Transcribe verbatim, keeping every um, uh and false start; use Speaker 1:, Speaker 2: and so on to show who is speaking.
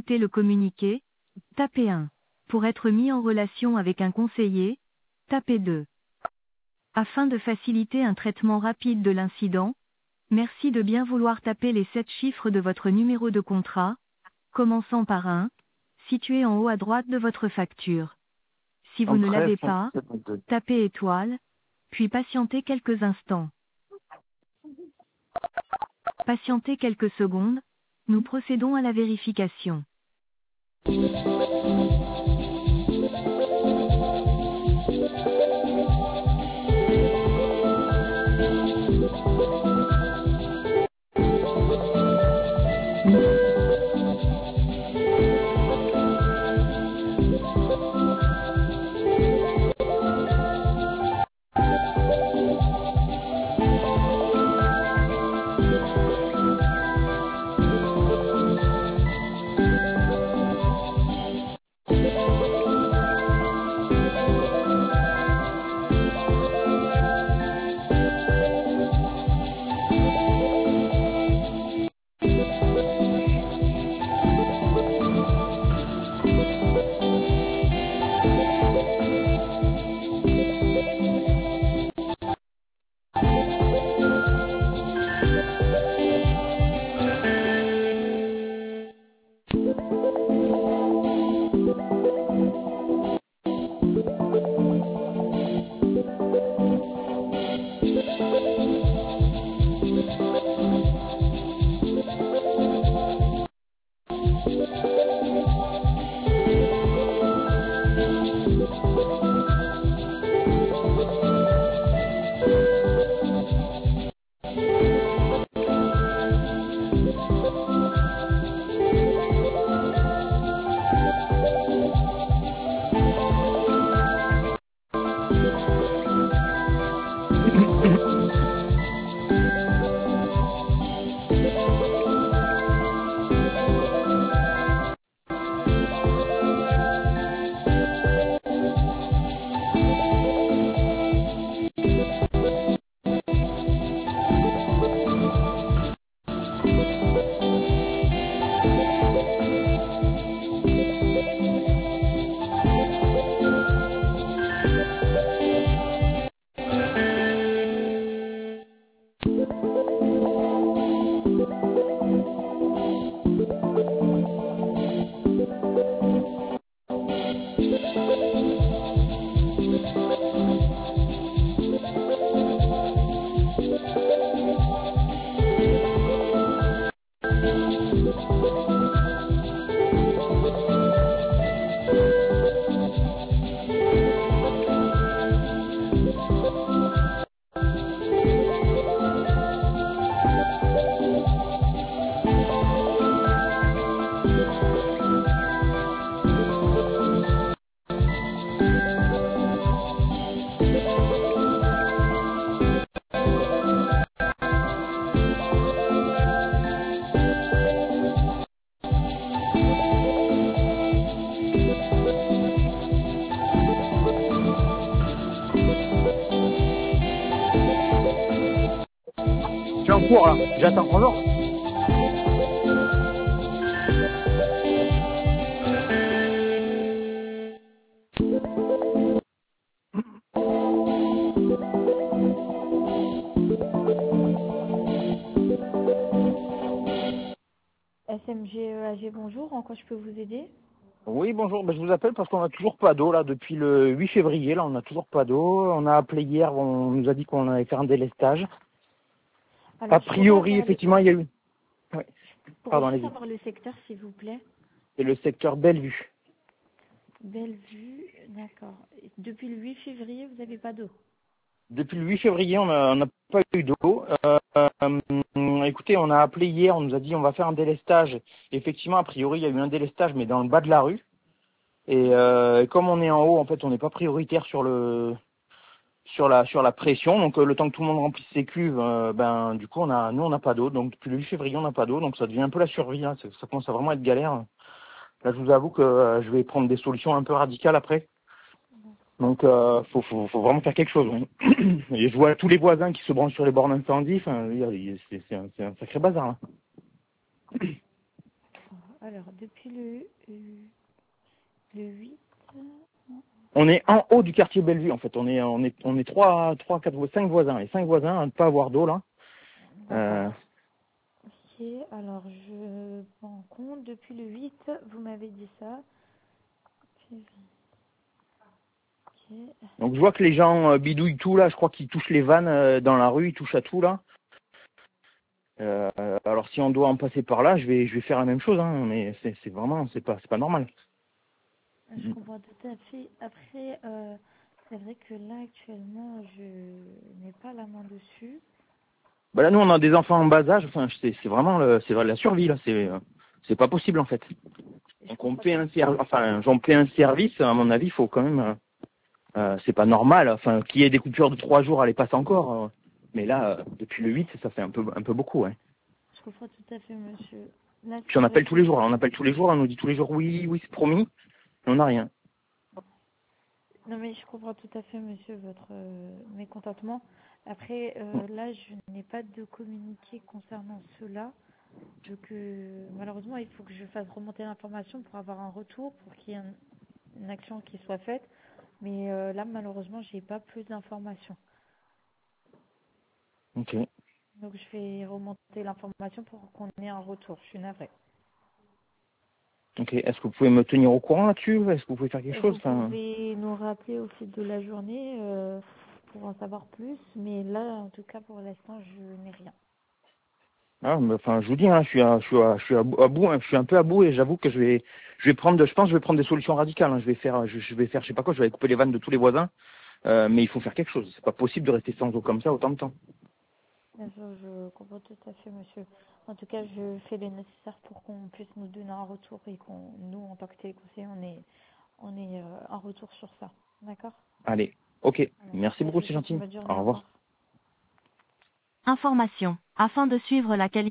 Speaker 1: accepter le communiqué, tapez un. Pour être mis en relation avec un conseiller, tapez deux. Afin de faciliter un traitement rapide de l'incident, merci de bien vouloir taper les sept chiffres de votre numéro de contrat, commençant par un, situé en haut à droite de votre facture. Si vous
Speaker 2: En
Speaker 1: ne
Speaker 2: treize,
Speaker 1: l'avez pas,
Speaker 2: cinquante-deux.
Speaker 1: tapez étoile, puis patientez quelques instants. Patientez quelques secondes, nous procédons à la vérification.
Speaker 2: Je suis en cours là, j'attends. Bonjour.
Speaker 3: S M G E A G, bonjour, en quoi je peux vous aider?
Speaker 2: Oui, bonjour. Ben, je vous appelle parce qu'on n'a toujours pas d'eau là depuis le huit février. Là, on n'a toujours pas d'eau. On a appelé hier, on nous a dit qu'on allait faire un délestage.
Speaker 3: Alors,
Speaker 2: A
Speaker 3: je pourrais
Speaker 2: priori,
Speaker 3: avoir le,
Speaker 2: effectivement, il y a eu. Oui.
Speaker 3: je pourrais
Speaker 2: Pardon,
Speaker 3: juste
Speaker 2: allez-y.
Speaker 3: avoir le secteur, s'il vous plaît.
Speaker 2: C'est le secteur Bellevue.
Speaker 3: Bellevue, d'accord. Depuis le huit février, vous n'avez pas d'eau?
Speaker 2: Depuis le huit février, on n'a on n'a pas eu d'eau. Euh, euh, écoutez, on a appelé hier, on nous a dit on va faire un délestage. Effectivement, a priori, il y a eu un délestage, mais dans le bas de la rue. Et, euh, et comme on est en haut, en fait, on n'est pas prioritaire sur le sur la sur la pression. Donc euh, le temps que tout le monde remplisse ses cuves, euh, ben du coup, on a nous on n'a pas d'eau. Donc depuis le huit février, on n'a pas d'eau. Donc ça devient un peu la survie. Hein. Ça, ça commence à vraiment être galère. Là, je vous avoue que euh, je vais prendre des solutions un peu radicales après. Donc, euh, faut, faut, faut vraiment faire quelque chose. Oui. Et je vois tous les voisins qui se branchent sur les bornes incendie. Enfin, c'est, c'est, un, c'est un sacré bazar. Là.
Speaker 3: Alors, depuis le, euh, le huit,
Speaker 2: On est en haut du quartier Bellevue, en fait. On est, on est, on est trois, trois, quatre, cinq voisins. Les cinq voisins à ne pas avoir d'eau, là. Euh,
Speaker 3: d'accord. Ok, alors je prends en compte, depuis le huit, vous m'avez dit ça. Ok,
Speaker 2: donc, je vois que les gens euh, bidouillent tout, là. Je crois qu'ils touchent les vannes euh, dans la rue, ils touchent à tout, là. Euh, alors, si on doit en passer par là, je vais, je vais faire la même chose, hein. Mais c'est, c'est vraiment, c'est pas, c'est pas normal.
Speaker 3: je comprends tout à fait. Après, euh, c'est vrai que là, actuellement, je n'ai pas la main dessus.
Speaker 2: Bah là, nous, on a des enfants en bas âge. Enfin, c'est, c'est vraiment le, c'est la survie, là. C'est, euh, c'est pas possible, en fait.
Speaker 3: Je
Speaker 2: Donc, on
Speaker 3: comprends
Speaker 2: paie
Speaker 3: tout
Speaker 2: un service, enfin, j'en paie un service, à mon avis, il faut quand même, euh, euh, c'est pas normal. Enfin, qu'il y ait des coupures de trois jours, elle passe encore. euh. mais là, euh, depuis le huit, ça fait un peu, un peu beaucoup, ouais.
Speaker 3: Je comprends tout à fait, monsieur. Là,
Speaker 2: Puis
Speaker 3: c'est
Speaker 2: on
Speaker 3: vrai
Speaker 2: appelle tous
Speaker 3: que
Speaker 2: les jours, là. On appelle tous les jours, on nous dit tous les jours, oui, oui, c'est promis. Mais on n'a rien.
Speaker 3: non, mais je comprends tout à fait, monsieur, votre euh, mécontentement. Après, euh, là, je n'ai pas de communiqué concernant cela. Donc, euh, malheureusement, il faut que je fasse remonter l'information pour avoir un retour, pour qu'il y ait un- une action qui soit faite. Mais euh, là, malheureusement, j'ai pas plus d'informations.
Speaker 2: Ok.
Speaker 3: Donc, je vais remonter l'information pour qu'on ait un retour. Je suis navrée.
Speaker 2: Ok. Est-ce que vous pouvez me tenir au courant là-dessus? Est-ce que vous pouvez faire quelque chose?
Speaker 3: Vous
Speaker 2: Enfin,
Speaker 3: pouvez nous rappeler au fil de la journée euh, pour en savoir plus. Mais là, en tout cas, pour l'instant, je n'ai rien.
Speaker 2: ah, mais, enfin, je vous dis, hein, je suis, à, je suis, à, je suis à bout, à bout, hein, je suis un peu à bout et j'avoue que je vais, je vais prendre, de, je pense, que je vais prendre des solutions radicales. Hein. Je vais faire, je, je vais faire, je sais pas quoi, je vais couper les vannes de tous les voisins. Euh, mais il faut faire quelque chose. C'est pas possible de rester sans eau comme ça autant de temps.
Speaker 3: Bien sûr, je comprends tout à fait, monsieur. En tout cas, je fais le nécessaire pour qu'on puisse nous donner un retour et qu'on, nous, en tant que téléconseiller, on ait, on ait euh, un retour sur ça. D'accord?
Speaker 2: Allez. Ok.
Speaker 3: Voilà.
Speaker 2: Merci
Speaker 3: Bah, je
Speaker 2: beaucoup,
Speaker 3: vous
Speaker 2: c'est
Speaker 3: souhaite une
Speaker 2: gentil.
Speaker 3: bonne journée.
Speaker 2: Au
Speaker 3: Au
Speaker 2: revoir.
Speaker 3: revoir.
Speaker 1: Information. Afin de suivre la qualité